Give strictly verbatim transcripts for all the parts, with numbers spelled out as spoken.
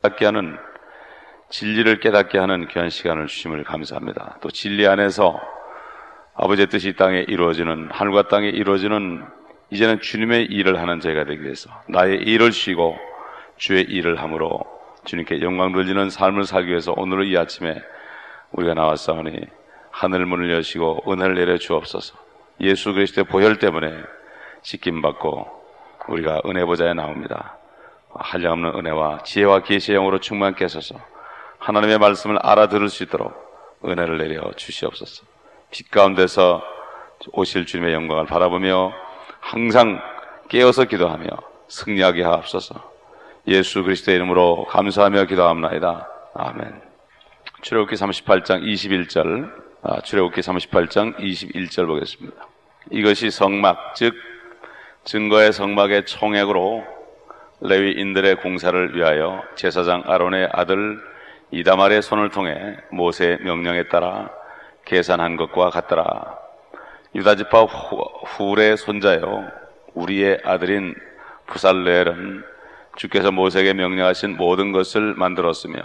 깨닫게 하는, 진리를 깨닫게 하는 귀한 시간을 주심을 감사합니다. 또 진리 안에서 아버지의 뜻이 이 땅에 이루어지는, 하늘과 땅에 이루어지는 이제는 주님의 일을 하는 저희가 되기 위해서 나의 일을 쉬고 주의 일을 함으로 주님께 영광 돌리는 삶을 살기 위해서 오늘 이 아침에 우리가 나왔사오니 하늘 문을 여시고 은혜를 내려 주옵소서. 예수 그리스도의 보혈 때문에 씻김받고 우리가 은혜 보좌에 나옵니다. 한량없는 은혜와 지혜와 계시의 영으로 충만케 하소서. 하나님의 말씀을 알아들을 수 있도록 은혜를 내려 주시옵소서. 빛 가운데서 오실 주님의 영광을 바라보며 항상 깨어서 기도하며 승리하게 하옵소서. 예수 그리스도의 이름으로 감사하며 기도합나이다. 아멘. 출애굽기 삼십팔 장 이십일 절, 아, 출애굽기 삼십팔 장 이십일 절 보겠습니다. 이것이 성막, 즉 증거의 성막의 총액으로 레위인들의 공사를 위하여 제사장 아론의 아들 이다말의 손을 통해 모세의 명령에 따라 계산한 것과 같더라. 유다지파 훌의 손자요 우리의 아들인 부살레엘은 주께서 모세에게 명령하신 모든 것을 만들었으며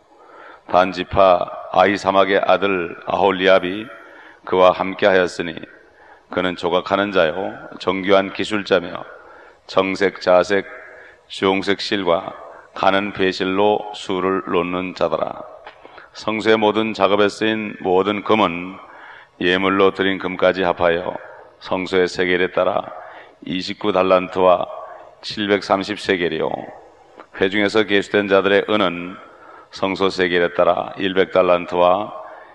단지파 아히사막의 아들 아홀리압이 그와 함께 하였으니 그는 조각하는 자요 정교한 기술자며 정색, 자색, 주홍색 실과 가는 배실로 수를 놓는 자더라. 성소의 모든 작업에 쓰인 모든 금은 예물로 드린 금까지 합하여 성소의 세겔에 따라 이십구 달란트와 칠백삼십 세겔이요 회중에서 계수된 자들의 은은 성소 세겔에 따라 백 달란트와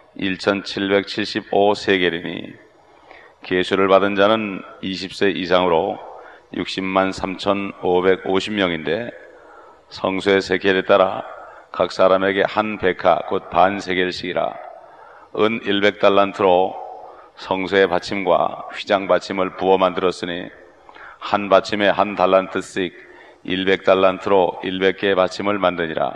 천칠백칠십오 세겔이니 계수를 받은 자는 이십 세 이상으로 육십만 삼천오백오십 명인데 성소의 세겔에 따라 각 사람에게 한 백하 곧 반 세겔씩이라. 은 백 달란트로 성소의 받침과 휘장 받침을 부어 만들었으니 한 받침에 한 달란트씩 백 달란트로 백 개의 받침을 만드니라.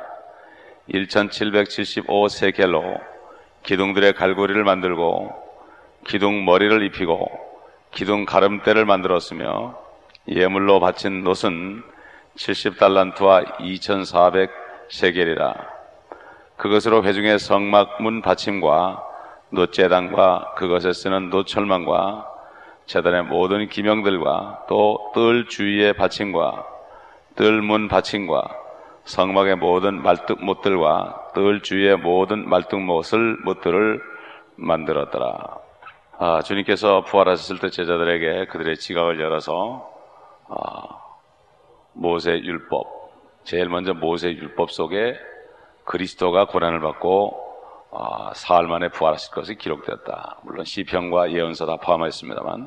천칠백칠십오 세겔로 기둥들의 갈고리를 만들고 기둥 머리를 입히고 기둥 가름대를 만들었으며 예물로 바친 놋은 칠십 달란트와 이천사백 세겔이라. 그것으로 회중의 성막 문 받침과 놋제단과 그것에 쓰는 놋철망과 제단의 모든 기명들과 또 뜰 주위의 받침과 뜰문 받침과 성막의 모든 말뚝못들과 뜰 주위의 모든 말뚝못을 못들을 만들었더라. 아, 주님께서 부활하셨을 때 제자들에게 그들의 지각을 열어서 아, 모세 율법, 제일 먼저 모세 율법 속에 그리스도가 고난을 받고 아, 사흘 만에 부활하실 것이 기록되었다. 물론 시편과 예언서 다 포함하였습니다만,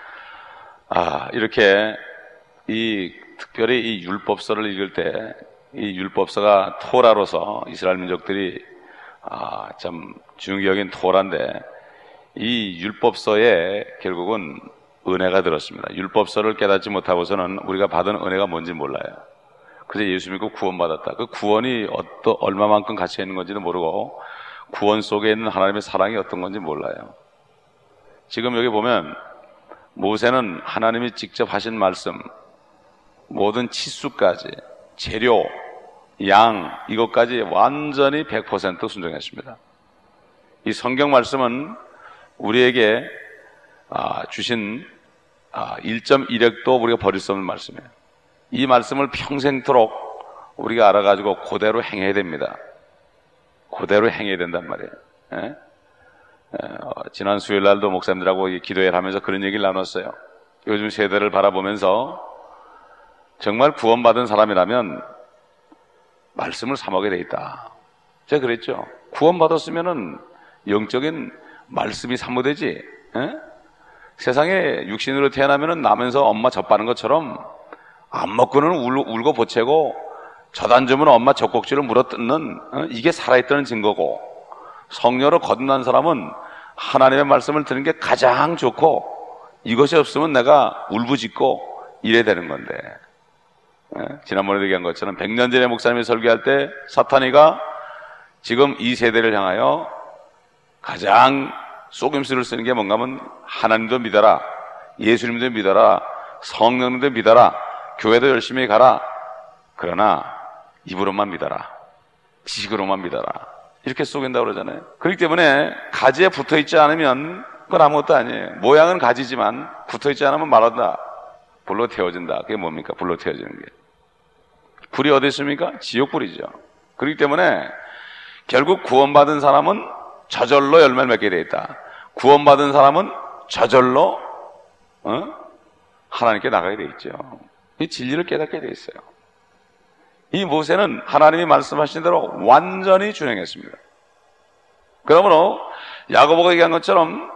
아, 이렇게 이 특별히 이 율법서를 읽을 때 이 율법서가 토라로서 이스라엘 민족들이 아, 참 중요히 여긴 토라인데 이 율법서에 결국은 은혜가 들었습니다. 율법서를 깨닫지 못하고서는 우리가 받은 은혜가 뭔지 몰라요. 그래서 예수 믿고 구원받았다. 그 구원이 어떠, 얼마만큼 가치가 있는 건지도 모르고 구원 속에 있는 하나님의 사랑이 어떤 건지 몰라요. 지금 여기 보면 모세는 하나님이 직접 하신 말씀, 모든 치수까지, 재료, 양, 이것까지 완전히 백 퍼센트 순종했습니다. 이 성경 말씀은 우리에게 아, 주신 아, 일 점 일 획도 우리가 버릴 수 없는 말씀이에요. 이 말씀을 평생토록 우리가 알아가지고 그대로 행해야 됩니다. 그대로 행해야 된단 말이에요. 에? 에, 어, 지난 수요일 날도 목사님들하고 기도회를 하면서 그런 얘기를 나눴어요. 요즘 세대를 바라보면서 정말 구원받은 사람이라면 말씀을 사먹게 돼 있다. 제가 그랬죠. 구원받았으면은 영적인 말씀이 사모되지. 에? 세상에 육신으로 태어나면은 나면서 엄마 젖바는 것처럼 안 먹고는 울, 울고 보채고 젖 안 주면 엄마 젖꼭지를 물어뜯는 어? 이게 살아있다는 증거고, 성녀로 거듭난 사람은 하나님의 말씀을 듣는 게 가장 좋고 이것이 없으면 내가 울부짖고 이래야 되는 건데, 예? 지난번에 얘기한 것처럼 백 년 전에 목사님이 설교할 때 사탄이가 지금 이 세대를 향하여 가장 속임수를 쓰는 게 뭔가 하면 하나님도 믿어라, 예수님도 믿어라, 성령님도 믿어라, 교회도 열심히 가라, 그러나 입으로만 믿어라. 지식으로만 믿어라. 이렇게 속인다고 그러잖아요. 그렇기 때문에 가지에 붙어있지 않으면 그건 아무것도 아니에요. 모양은 가지지만 붙어있지 않으면 말한다. 불로 태워진다. 그게 뭡니까? 불로 태워지는 게. 불이 어디 있습니까? 지옥불이죠. 그렇기 때문에 결국 구원받은 사람은 저절로 열매를 맺게 되어 있다. 구원받은 사람은 저절로 어? 하나님께 나가게 되어 있죠. 이 진리를 깨닫게 되어 있어요. 이 모세는 하나님이 말씀하신 대로 완전히 준행했습니다. 그러므로 야고보가 얘기한 것처럼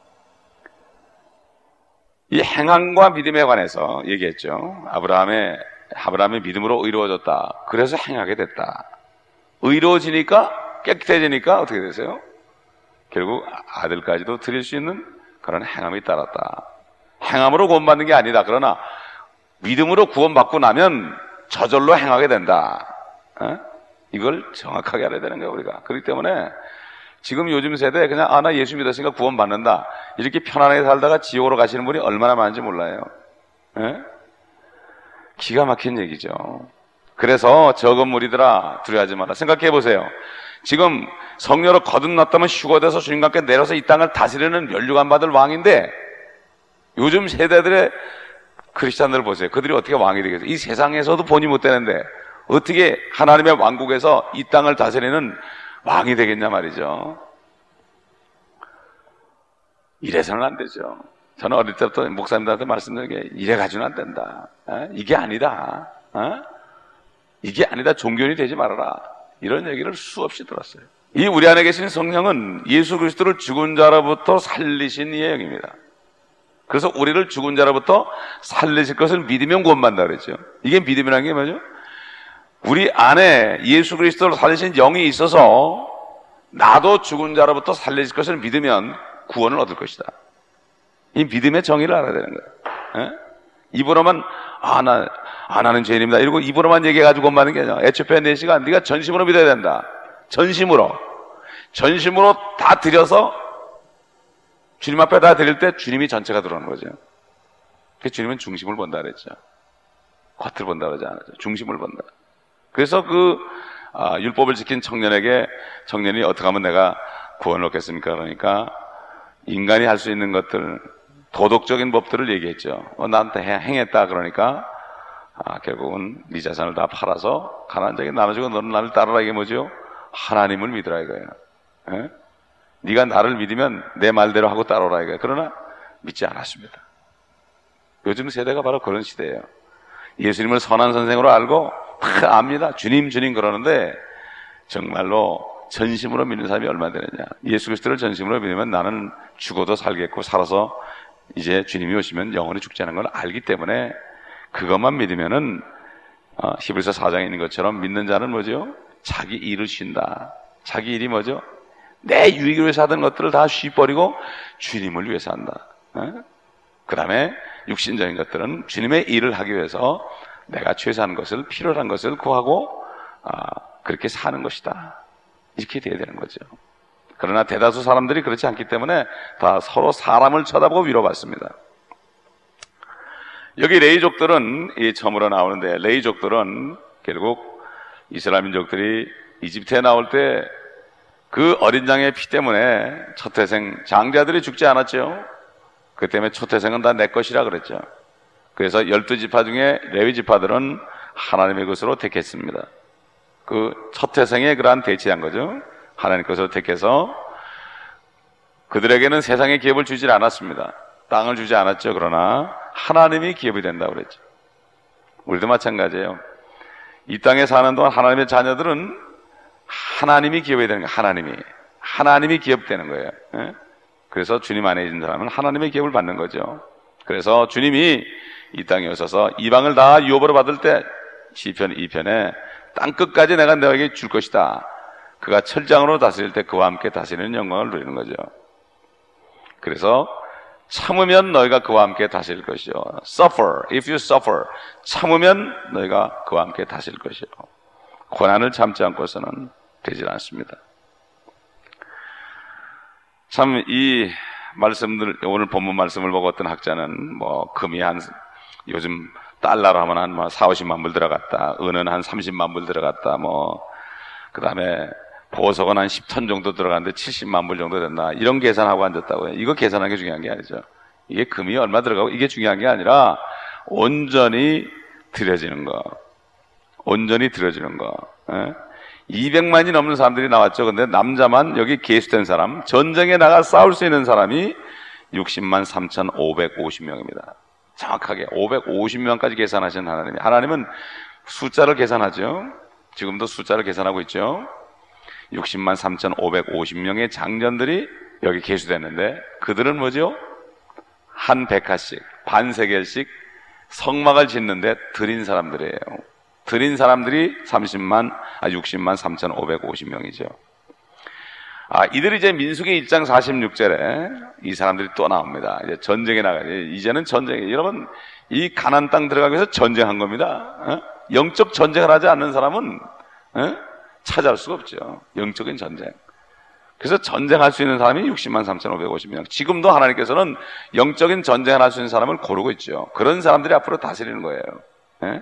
이 행함과 믿음에 관해서 얘기했죠. 아브라함의 아브라함의 믿음으로 의로워졌다. 그래서 행하게 됐다. 의로워지니까 깨끗해지니까 어떻게 되세요? 결국 아들까지도 드릴 수 있는 그런 행함이 따랐다. 행함으로 구원받는 게 아니다. 그러나 믿음으로 구원받고 나면 저절로 행하게 된다. 어? 이걸 정확하게 알아야 되는 거예요, 우리가. 그렇기 때문에 지금 요즘 세대에 그냥 아, 나 예수 믿었으니까 구원받는다. 이렇게 편안하게 살다가 지옥으로 가시는 분이 얼마나 많은지 몰라요. 예? 기가 막힌 얘기죠. 그래서 적은 무리들아 두려워하지 마라. 생각해 보세요. 지금 성녀로 거듭났다면 휴거돼서 주님과 함께 내려서 이 땅을 다스리는 면류관 받을 왕인데 요즘 세대들의 크리스찬들 보세요. 그들이 어떻게 왕이 되겠어요? 이 세상에서도 본이 못 되는데 어떻게 하나님의 왕국에서 이 땅을 다스리는 왕이 되겠냐 말이죠. 이래서는 안 되죠. 저는 어릴 때부터 목사님들한테 말씀드린 게 이래 가지고는 안 된다. 어? 이게 아니다. 어? 이게 아니다. 종교인이 되지 말아라. 이런 얘기를 수없이 들었어요. 이 우리 안에 계신 성령은 예수 그리스도를 죽은 자로부터 살리신 이의 영입니다. 그래서 우리를 죽은 자로부터 살리실 것을 믿으면 구원받는다 그랬죠. 이게 믿음이라는 게 뭐죠? 우리 안에 예수 그리스도를 살리신 영이 있어서 나도 죽은 자로부터 살리실 것을 믿으면 구원을 얻을 것이다. 이 믿음의 정의를 알아야 되는 거예요. 에? 입으로만 아, 나, 아, 나는 죄인입니다. 이러고 입으로만 얘기해가지고 구원받는 게 아니라 에초피아 네 시간 네가 전심으로 믿어야 된다. 전심으로. 전심으로 다 드려서 주님 앞에 다 드릴 때 주님이 전체가 들어오는 거죠. 그 주님은 중심을 본다 그랬죠. 겉을 본다 그러지 않았죠. 중심을 본다. 그래서 그 아, 율법을 지킨 청년에게 청년이 어떻게 하면 내가 구원을 얻겠습니까? 그러니까 인간이 할 수 있는 것들, 도덕적인 법들을 얘기했죠. 어, 나한테 행했다 그러니까 아, 결국은 네 자산을 다 팔아서 가난한 자에게 나눠주고 너는 나를 따르라. 이게 뭐죠? 하나님을 믿으라 이거예요. 에? 네가 나를 믿으면 내 말대로 하고 따라오라 이거예요. 그러나 믿지 않았습니다. 요즘 세대가 바로 그런 시대예요. 예수님을 선한 선생으로 알고 다 압니다. 주님 주님 그러는데 정말로 전심으로 믿는 사람이 얼마나 되느냐. 예수 그리스도를 전심으로 믿으면 나는 죽어도 살겠고 살아서 이제 주님이 오시면 영원히 죽지 않은 걸 알기 때문에 그것만 믿으면은 어, 히브리서 사 장에 있는 것처럼 믿는 자는 뭐죠? 자기 일을 쉰다. 자기 일이 뭐죠? 내 유익을 위해서 하던 것들을 다 쉬버리고 주님을 위해서 한다. 그 다음에 육신적인 것들은 주님의 일을 하기 위해서 내가 최소한 것을 필요한 것을 구하고 아, 그렇게 사는 것이다. 이렇게 돼야 되는 거죠. 그러나 대다수 사람들이 그렇지 않기 때문에 다 서로 사람을 쳐다보고 위로받습니다. 여기 레이족들은 이 처음으로 나오는데 레이족들은 결국 이스라엘 민족들이 이집트에 나올 때 그 어린 양의 피 때문에 초태생 장자들이 죽지 않았죠. 그 때문에 초태생은 다 내 것이라 그랬죠. 그래서 열두 지파 중에 레위 지파들은 하나님의 것으로 택했습니다. 그 초태생에 그러한 대치한 거죠. 하나님 것으로 택해서 그들에게는 세상의 기업을 주지 않았습니다. 땅을 주지 않았죠. 그러나 하나님이 기업이 된다고 그랬죠. 우리도 마찬가지예요. 이 땅에 사는 동안 하나님의 자녀들은 하나님이 기업이 되는 거예요. 하나님이 하나님이 기업되는 거예요. 예? 그래서 주님 안에 있는 사람은 하나님의 기업을 받는 거죠. 그래서 주님이 이 땅에 오셔서 이방을 다 유업으로 받을 때 시편 이 편에 땅끝까지 내가 너에게 줄 것이다. 그가 철장으로 다스릴 때 그와 함께 다스리는 영광을 누리는 거죠. 그래서 참으면 너희가 그와 함께 다스릴 것이요. Suffer, if you suffer. 참으면 너희가 그와 함께 다스릴 것이요. 고난을 참지 않고서는 되질 않습니다. 참 이 말씀들, 오늘 본문 말씀을 보고 어떤 학자는 뭐 금이 한 요즘 달러로 하면 한 뭐 사오십만 불 들어갔다, 은은 한 삼십만 불 들어갔다, 뭐 그 다음에 보석은 한 십 톤 정도 들어가는데 칠십만 불 정도 된다. 이런 계산하고 앉았다고요. 이거 계산하는 게 중요한 게 아니죠. 이게 금이 얼마 들어가고 이게 중요한 게 아니라 온전히 드려지는 거. 온전히 드려지는 거. 예? 이백만이 넘는 사람들이 나왔죠. 근데 남자만 여기 계수된 사람, 전쟁에 나가 싸울 수 있는 사람이 육십만 삼천오백오십 명입니다. 정확하게 오백오십 명까지 계산하신 하나님이. 하나님은 숫자를 계산하죠. 지금도 숫자를 계산하고 있죠. 육십만 삼천오백오십 명의 장전들이 여기 계수됐는데 그들은 뭐죠? 한 백화씩, 반세겔씩 성막을 짓는데 드린 사람들이에요. 드린 사람들이 삼십만, 아, 육십만 삼천오백오십 명이죠. 아, 이들이 이제 민수기 일 장 사십육 절에 이 사람들이 또 나옵니다. 이제 전쟁에 나가요. 이제는 전쟁이, 여러분, 이 가나안 땅 들어가기 위해서 전쟁한 겁니다. 어? 영적 전쟁을 하지 않는 사람은 어? 찾아올 수가 없죠. 영적인 전쟁. 그래서 전쟁할 수 있는 사람이 육십만 삼천오백오십 명. 지금도 하나님께서는 영적인 전쟁을 할 수 있는 사람을 고르고 있죠. 그런 사람들이 앞으로 다스리는 거예요. 예?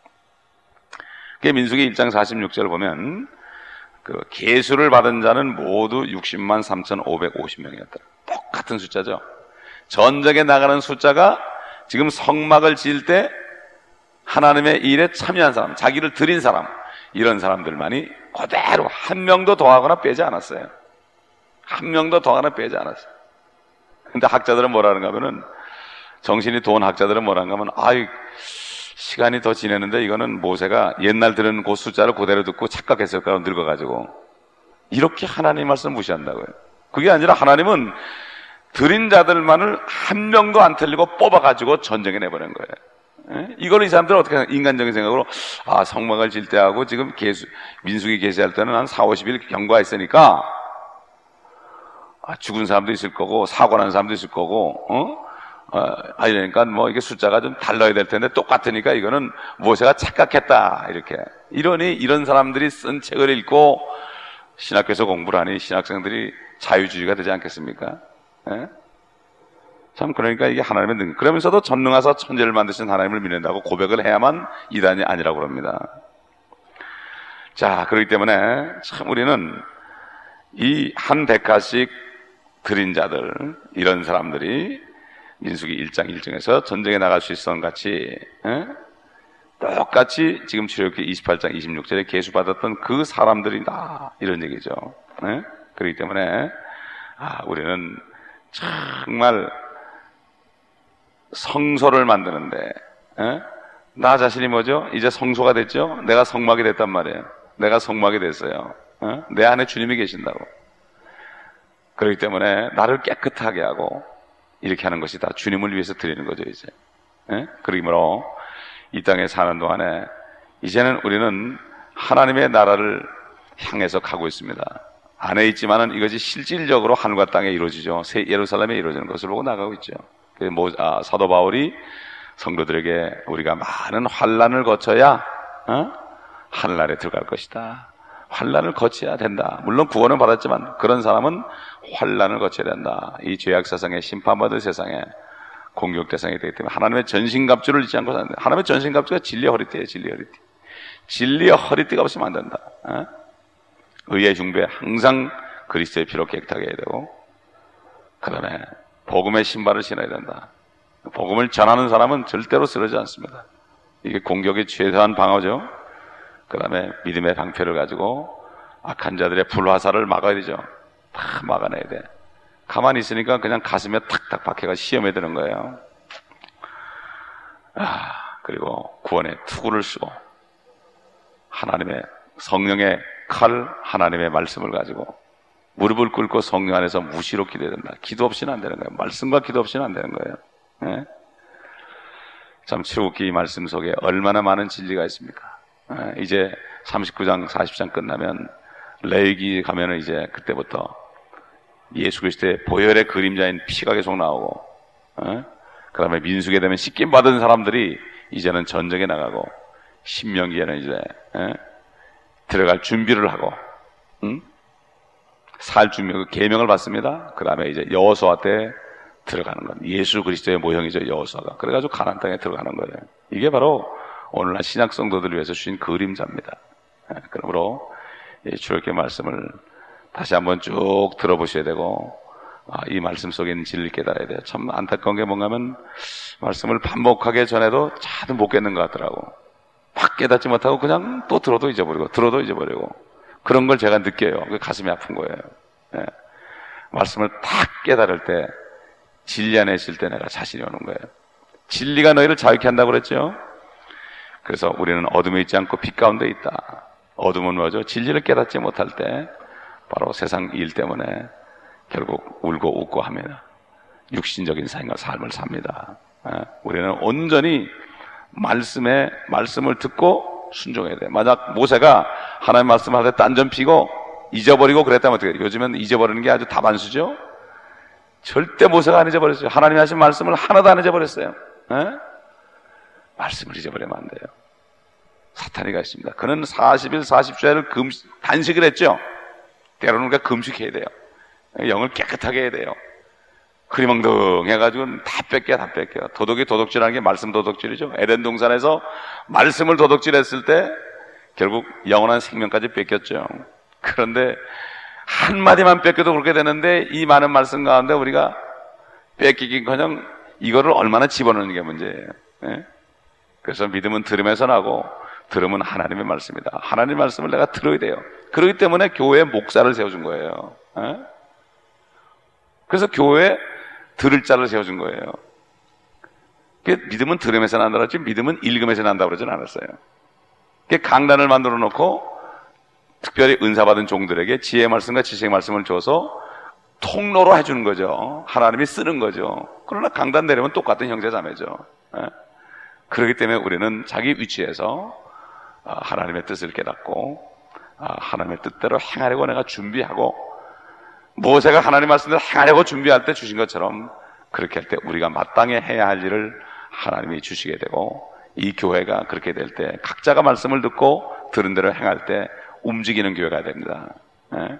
그게 민수기 일 장 사십육 절을 보면 그 계수를 받은 자는 모두 육십만 삼천오백오십 명이었다. 똑같은 숫자죠. 전쟁에 나가는 숫자가 지금 성막을 지을 때 하나님의 일에 참여한 사람, 자기를 드린 사람, 이런 사람들만이 그대로 한 명도 더하거나 빼지 않았어요. 한 명도 더하거나 빼지 않았어요. 근데 학자들은 뭐라는가 하면은, 정신이 돈 학자들은 뭐라는가 하면, 아이, 시간이 더 지내는데 이거는 모세가 옛날 들은 그 숫자를 그대로 듣고 착각했을 거라고 늙어가지고 이렇게 하나님 말씀 무시한다고요. 그게 아니라 하나님은 드린 자들만을 한 명도 안 틀리고 뽑아가지고 전쟁에 내보낸 거예요. 예? 이걸 이 사람들은 어떻게 생각, 인간적인 생각으로, 아, 성막을 질 때 하고 지금 계수, 민수기 계시할 때는 한 사오십 일 경과했으니까, 아, 죽은 사람도 있을 거고, 사고 난 사람도 있을 거고, 어? 어, 아, 이러니까 뭐 이게 숫자가 좀 달라야 될 텐데 똑같으니까 이거는 모세가 착각했다. 이렇게. 이러니 이런 사람들이 쓴 책을 읽고 신학교에서 공부를 하니 신학생들이 자유주의가 되지 않겠습니까? 예? 참, 그러니까 이게 하나님의 능, 그러면서도 전능하사 천지를 만드신 하나님을 믿는다고 고백을 해야만 이단이 아니라고 그럽니다. 자, 그렇기 때문에 참 우리는 이 한 백화씩 드린 자들, 이런 사람들이 민수기 일 장 일 절에서 전쟁에 나갈 수 있었던 같이, 에? 똑같이 지금 출애굽기 이십팔 장 이십육 절에 계수받았던 그 사람들이다, 이런 얘기죠. 에? 그렇기 때문에 아, 우리는 정말 성소를 만드는데, 에? 나 자신이 뭐죠? 이제 성소가 됐죠? 내가 성막이 됐단 말이에요. 내가 성막이 됐어요. 에? 내 안에 주님이 계신다고. 그렇기 때문에 나를 깨끗하게 하고 이렇게 하는 것이 다 주님을 위해서 드리는 거죠, 이제. 예? 그러므로 이 땅에 사는 동안에 이제는 우리는 하나님의 나라를 향해서 가고 있습니다. 안에 있지만은 이것이 실질적으로 하늘과 땅에 이루어지죠. 새 예루살렘에 이루어지는 것을 보고 나가고 있죠. 그래서 모, 아, 사도 바울이 성도들에게 우리가 많은 환난을 거쳐야 어? 하늘나라에 들어갈 것이다. 환난을 거쳐야 된다. 물론 구원은 받았지만 그런 사람은 환난을 거쳐야 된다. 이 죄악 세상에 심판받을 세상에 공격 대상이 되기 때문에 하나님의 전신갑주를 잊지 않고 사는데, 하나님의 전신갑주가 진리의 허리띠예요. 진리의 허리띠. 진리의 허리띠가 없으면 안 된다. 어? 의의 중배 항상 그리스도의 피로 깨끗하게 해야 되고, 그 다음에 복음의 신발을 신어야 된다. 복음을 전하는 사람은 절대로 쓰러지지 않습니다. 이게 공격의 최대한 방어죠. 그 다음에 믿음의 방패를 가지고 악한 자들의 불화살을 막아야 되죠. 다 막아내야 돼. 가만히 있으니까 그냥 가슴에 탁탁 박혀가 시험에 드는 거예요. 아, 그리고 구원의 투구를 쓰고 하나님의 성령의 칼, 하나님의 말씀을 가지고 무릎을 꿇고 성령 안에서 무시로 기도해야 된다. 기도 없이는 안 되는 거예요. 말씀과 기도 없이는 안 되는 거예요. 네? 참 출애굽기 말씀 속에 얼마나 많은 진리가 있습니까? 네? 이제 삼십구 장, 사십 장 끝나면 레위기 가면은 이제 그때부터 예수 그리스도의 보혈의 그림자인 피가 계속 나오고, 어? 그 다음에 민수기에 되면 씻김 받은 사람들이 이제는 전쟁에 나가고, 신명기에는 이제 어? 들어갈 준비를 하고, 응? 살 준비, 그 계명을 받습니다. 그 다음에 이제 여호수아 때 들어가는 건 예수 그리스도의 모형이죠, 여호수아가. 그래가지고 가나안 땅에 들어가는 거예요. 이게 바로 오늘날 신약 성도들을 위해서 주신 그림자입니다. 그러므로 이 출애굽기 말씀을 다시 한번 쭉 들어보셔야 되고, 아, 이 말씀 속에 있는 진리를 깨달아야 돼요. 참 안타까운 게 뭔가 하면 말씀을 반복하게 전해도 자도 못 깨는 것 같더라고. 막 깨닫지 못하고 그냥 또 들어도 잊어버리고 들어도 잊어버리고 그런 걸 제가 느껴요. 그 가슴이 아픈 거예요. 예. 말씀을 딱 깨달을 때, 진리 안에 있을 때 내가 자신이 오는 거예요. 진리가 너희를 자유케 한다고 그랬죠. 그래서 우리는 어둠에 있지 않고 빛 가운데 있다. 어둠은 뭐죠? 진리를 깨닫지 못할 때 바로 세상 일 때문에 결국 울고 웃고 하며 육신적인 삶을 삽니다. 우리는 온전히 말씀에 말씀을 듣고 순종해야 돼. 만약 모세가 하나님 말씀을 할 때 딴전 피고 잊어버리고 그랬다면 어떻게 해요? 요즘은 잊어버리는 게 아주 다반수죠. 절대 모세가 안 잊어버렸어요. 하나님이 하신 말씀을 하나도 안 잊어버렸어요. 에? 말씀을 잊어버리면 안 돼요. 사탄이가 있습니다. 그는 사십 일 사십 주일을 금식, 단식을 했죠. 때로는 우리가 금식해야 돼요. 영을 깨끗하게 해야 돼요. 흐리멍덩 해가지고 다 뺏겨 다 뺏겨. 도덕이 도덕질하는 게 말씀 도덕질이죠. 에덴 동산에서 말씀을 도덕질했을 때 결국 영원한 생명까지 뺏겼죠. 그런데 한마디만 뺏겨도 그렇게 되는데 이 많은 말씀 가운데 우리가 뺏기긴커녕 이거를 얼마나 집어넣는 게 문제예요. 예? 그래서 믿음은 들음에서 나고 들음은 하나님의 말씀이다. 하나님의 말씀을 내가 들어야 돼요. 그렇기 때문에 교회에 목사를 세워준 거예요. 예? 그래서 교회에 들을 자를 세워준 거예요. 믿음은 들음에서 난다고 했지 믿음은 읽음에서 난다고 그러진 않았어요. 강단을 만들어 놓고 특별히 은사받은 종들에게 지혜의 말씀과 지식의 말씀을 줘서 통로로 해주는 거죠. 하나님이 쓰는 거죠. 그러나 강단 내려면 똑같은 형제자매죠. 예? 그렇기 때문에 우리는 자기 위치에서 하나님의 뜻을 깨닫고 하나님의 뜻대로 행하려고 내가 준비하고, 모세가 하나님 말씀대로 행하려고 준비할 때 주신 것처럼 그렇게 할 때 우리가 마땅히 해야 할 일을 하나님이 주시게 되고, 이 교회가 그렇게 될 때 각자가 말씀을 듣고 들은 대로 행할 때 움직이는 교회가 됩니다. 예?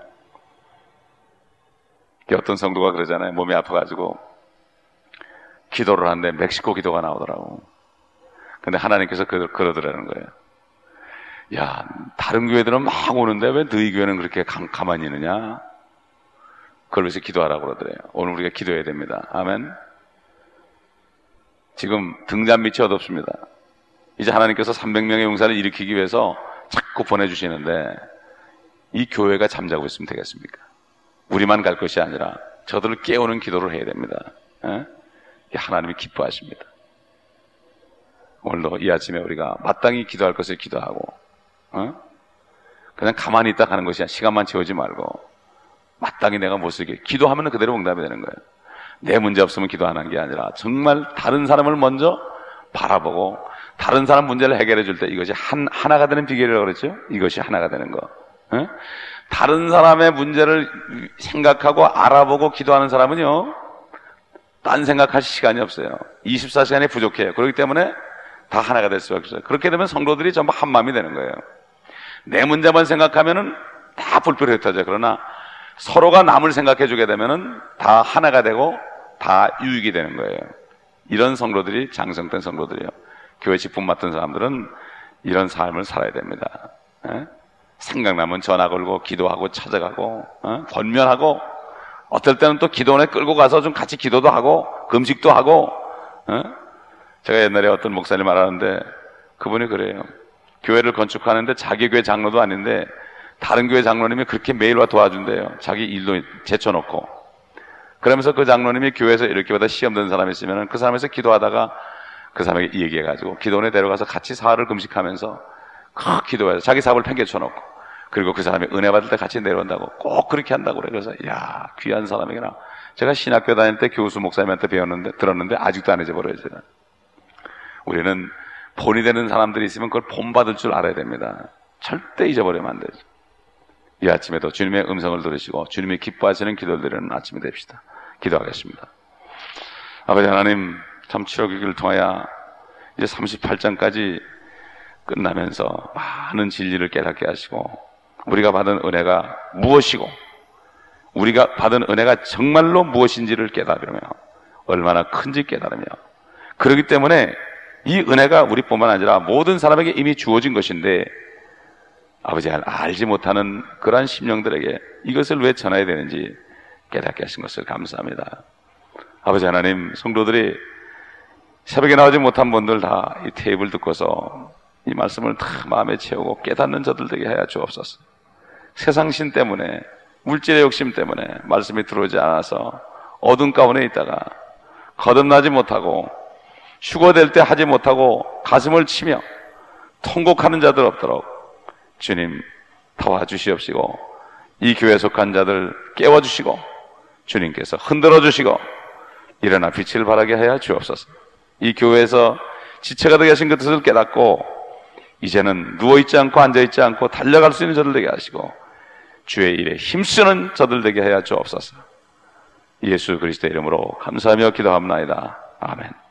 어떤 성도가 그러잖아요. 몸이 아파가지고 기도를 하는데 멕시코 기도가 나오더라고. 근데 하나님께서 그, 그러더라는 거예요. 야, 다른 교회들은 막 오는데 왜 너희 교회는 그렇게 가, 가만히 있느냐? 그걸 위해서 기도하라고 그러더래요. 오늘 우리가 기도해야 됩니다. 아멘. 지금 등잔 밑이 어둡습니다. 이제 하나님께서 삼백 명의 용사를 일으키기 위해서 자꾸 보내주시는데 이 교회가 잠자고 있으면 되겠습니까? 우리만 갈 것이 아니라 저들을 깨우는 기도를 해야 됩니다. 에? 하나님이 기뻐하십니다. 오늘도 이 아침에 우리가 마땅히 기도할 것을 기도하고, 어? 그냥 가만히 있다 가는 것이 아니라 시간만 채우지 말고 마땅히 내가 못 쓰게 기도하면 그대로 응답이 되는 거예요. 내 문제 없으면 기도하는 게 아니라 정말 다른 사람을 먼저 바라보고 다른 사람 문제를 해결해 줄 때 이것이 한, 하나가 되는 비결이라고 그랬죠. 이것이 하나가 되는 거. 에? 다른 사람의 문제를 생각하고 알아보고 기도하는 사람은요, 딴 생각할 시간이 없어요. 이십사 시간이 부족해요. 그렇기 때문에 다 하나가 될 수밖에 없어요. 그렇게 되면 성도들이 전부 한 마음이 되는 거예요. 내 문제만 생각하면은 다 불필요 흩어져요. 그러나 서로가 남을 생각해 주게 되면은 다 하나가 되고 다 유익이 되는 거예요. 이런 성도들이 장성된 성도들이요. 교회 직분 맡은 사람들은 이런 삶을 살아야 됩니다. 에? 생각나면 전화 걸고 기도하고 찾아가고, 어? 권면하고, 어떨 때는 또 기도원에 끌고 가서 좀 같이 기도도 하고 금식도 하고. 어? 제가 옛날에 어떤 목사님 말하는데 그분이 그래요. 교회를 건축하는데 자기 교회 장로도 아닌데 다른 교회 장로님이 그렇게 매일 와 도와준대요. 자기 일도 제쳐놓고. 그러면서 그 장로님이 교회에서 이렇게 보다 시험 든 사람이 있으면 그 사람에서 기도하다가 그 사람에게 얘기해가지고 기도원에 데려가서 같이 사흘을 금식하면서 크 기도해서 자기 사업을 팽개쳐놓고, 그리고 그 사람이 은혜 받을 때 같이 내려온다고 꼭 그렇게 한다고 그래. 그래서 야, 귀한 사람이구나. 제가 신학교 다닐 때 교수 목사님한테 배웠는데 들었는데 아직도 안 잊어버려요. 제가. 우리는 본이 되는 사람들이 있으면 그걸 본받을 줄 알아야 됩니다. 절대 잊어버리면 안 되죠. 이 아침에도 주님의 음성을 들으시고 주님이 기뻐하시는 기도를 드리는 아침이 됩시다. 기도하겠습니다. 아버지 하나님, 참 출애굽기를 통하여 이제 삼십팔 장까지 끝나면서 많은 진리를 깨닫게 하시고, 우리가 받은 은혜가 무엇이고 우리가 받은 은혜가 정말로 무엇인지를 깨달으며 얼마나 큰지 깨달으며, 그렇기 때문에 이 은혜가 우리뿐만 아니라 모든 사람에게 이미 주어진 것인데 아버지 알지 못하는 그러한 심령들에게 이것을 왜 전해야 되는지 깨닫게 하신 것을 감사합니다. 아버지 하나님, 성도들이 새벽에 나오지 못한 분들 다 이 테이블 듣고서 이 말씀을 다 마음에 채우고 깨닫는 저들 되게 하여 주옵소서. 세상신 때문에, 물질의 욕심 때문에 말씀이 들어오지 않아서 어둠 가운데 있다가 거듭나지 못하고 휴거될 때 하지 못하고 가슴을 치며 통곡하는 자들 없도록 주님 도와주시옵시고, 이 교회에 속한 자들 깨워주시고 주님께서 흔들어 주시고 일어나 빛을 발하게 하여 주옵소서. 이 교회에서 지체가 되게 하신 것을 깨닫고 이제는 누워있지 않고 앉아있지 않고 달려갈 수 있는 저들 되게 하시고 주의 일에 힘쓰는 저들 되게 하여 주옵소서. 예수 그리스도의 이름으로 감사하며 기도합나이다. 아멘.